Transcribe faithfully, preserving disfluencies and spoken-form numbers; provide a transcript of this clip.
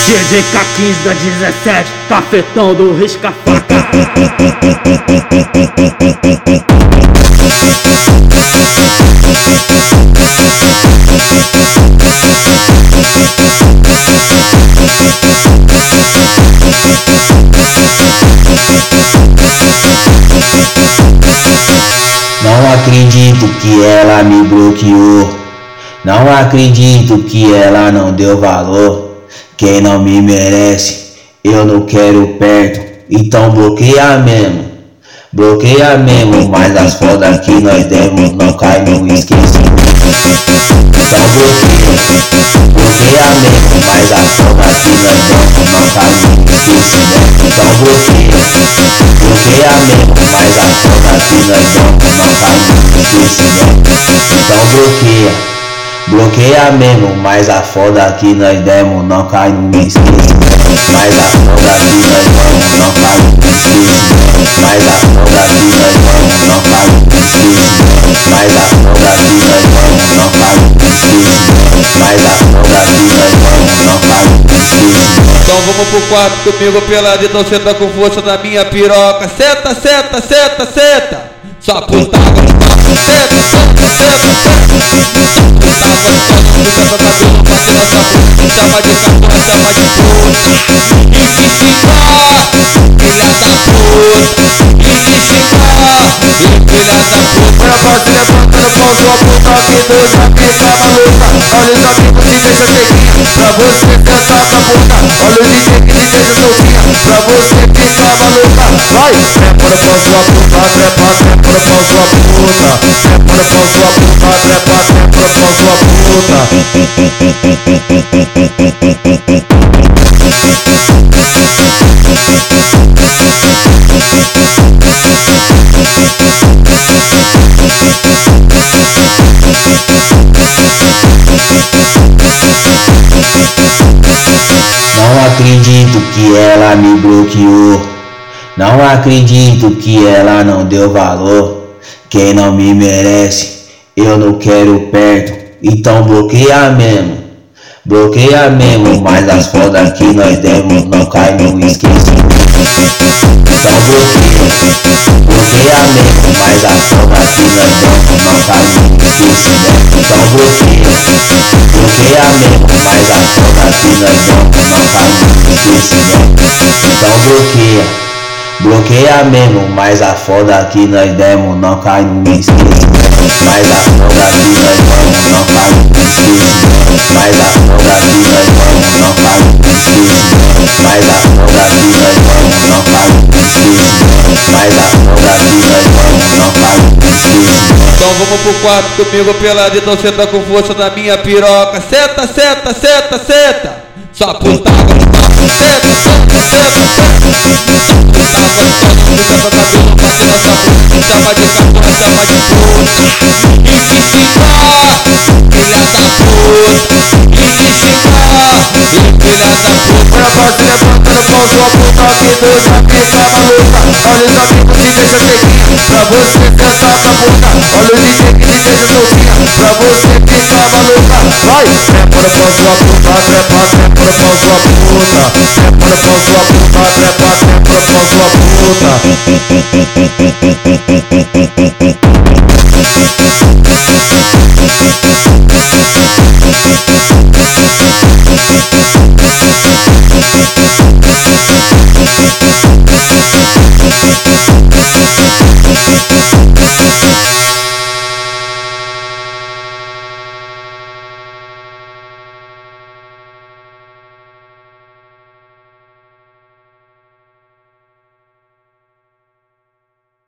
D J K quinze da dezessete, cafetão do risca-faca. Não acredito que ela me bloqueou. Não acredito que ela não deu valor. Quem não me merece, eu não quero perto. Então bloqueia mesmo, bloqueia mesmo. Mas as fodas que nós demos não cai no esquecimento. Então bloqueia, bloqueia mesmo. Mas as fodas que nós demos não cai no esquecimento. Então bloqueia, bloqueia mesmo. Mas as fodas que nós demos não cai no esquecimento. Então bloqueia, bloqueia mesmo. Mas a foda que nós demos não cai no esquecimento. Mas a foda que nós demos não cai no esquecimento. Mas a foda que nós demos não cai no esquecimento. Mas a foda que nós demos não cai no esquecimento. Mas a foda que nós demos não cai no esquecimento. Então vamos pro quarto comigo pelado, então senta com força na minha piroca. Seta, seta, seta, seta. Só puta gostosa. Seta, seta, seta, seta. Só puta gostosa. Puxa seu cabelo, bate na sua bunda. Chama de cachorra, chama de puta. E me xingar, filha da puta. E me xingar, filha da puta. Olha pra se levantando com sua puta que tu já fica maluca. Olha os amigos que deixa sequinha pra você sentar com a puta. Olha o D J que te deixa soltinha pra você ficar maluca. Vai, trepa com sua puta, trepa, trepa com sua puta. Trepa com sua puta, trepa, trepa com sua puta. Não acredito que ela me bloqueou. Não acredito que ela não deu valor. Quem não me merece, eu não quero perto. Então bloqueia mesmo, bloqueia mesmo. Mas as fodas que nós demos não cai no esquecimento. Então bloqueia, bloqueia mesmo. Mas as fodas que nós demos não cai no esquecimento. Então bloqueia, bloqueia mesmo. Mas as fodas que nós demos não cai no esquecimento. Então bloqueia, bloqueia mesmo. Mas a foda que nós demos não cai no esquecimento. Mas a foda que nós demos não cai no esquecimento. Mas a foda que nós demos não cai no esquecimento. Mas a foda que nós demos não cai no esquecimento. Mas a foda que nós demos não cai no esquecimento. Então vamos pro quarto comigo pelado, então senta com força na minha piroca. Seta, seta, seta, seta. Só puta gostosa. Seta, seta, seta, seta. Só puta gostosa. Puxa seu cabelo, bate na sua bunda. Chama de cachorra, chama de puta. E me xingar, filha da puta. E me xingar, filha da puta. Olha pra se levantando com sua puta que tu já fica maluca. Olha os amigos que deixa sequinha pra você sentar com a puta. Olha o D J que te deixa soltinha pra você ficar maluca. Vai, trepa com sua puta, trepa, trepa com sua puta. Trepa com sua puta, trepa, trepa com sua puta.